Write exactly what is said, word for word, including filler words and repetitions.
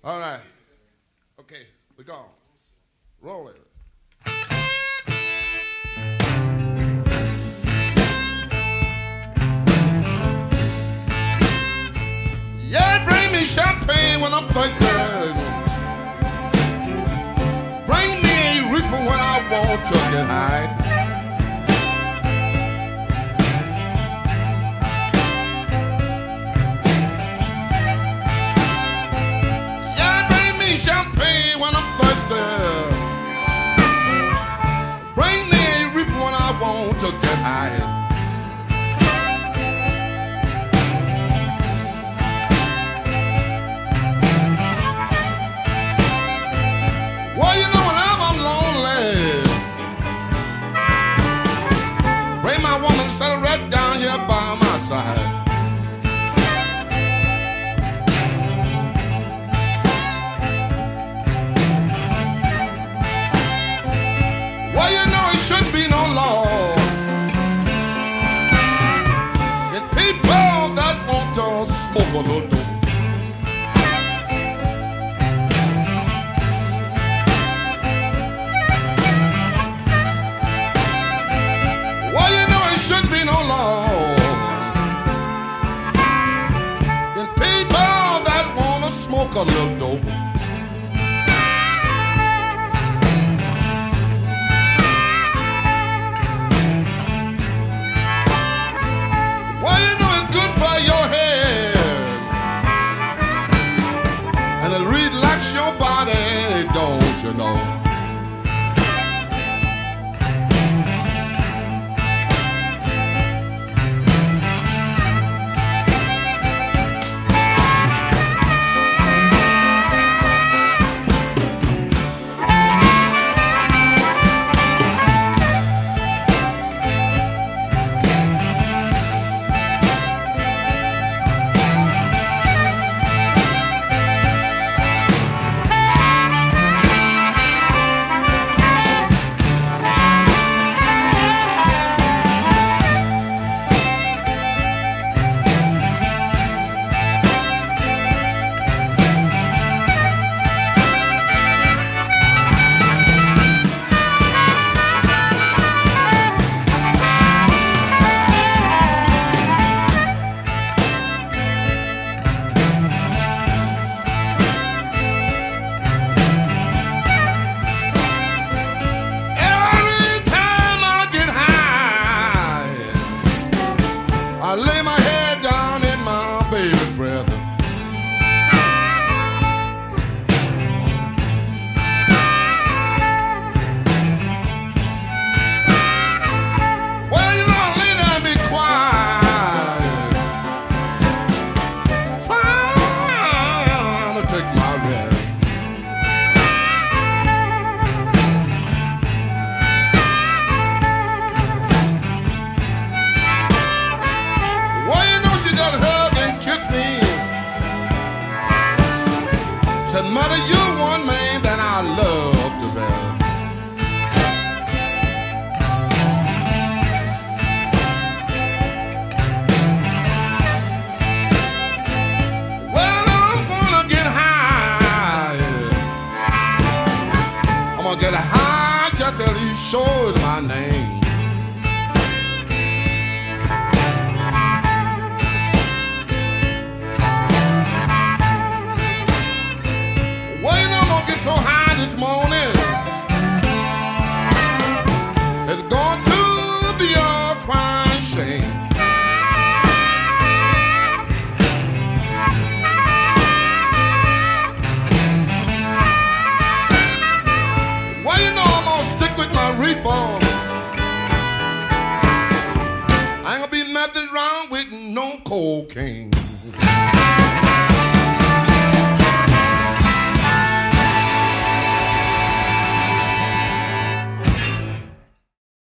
All right. Okay, we gone. Roll it. Yeah, bring me champagne when I'm thirsty. Bring me a reefer when I want to get high. Champagne when I'm thirsty. Bring me a reefer when I want to get high. Well, you know whenever I'm lonely, bring my woman, settle right down here by my side. Shouldn't be no law. It's people that want to smoke a little dope. Well, you know it shouldn't be no law. It's people that want to smoke a little dope. Your body, don't you know? I lay my head down in my baby's breath. Well, you know, I lay down and be quiet, trying to take my rest. Said, mother, you're one man that I love to bear. Well, I'm gonna get high. I'm gonna get high just as you showed my name. So high this morning, it's going to be a crying shame. Well, you know I'm gonna stick with my reform. I ain't gonna be nothing wrong with no cocaine.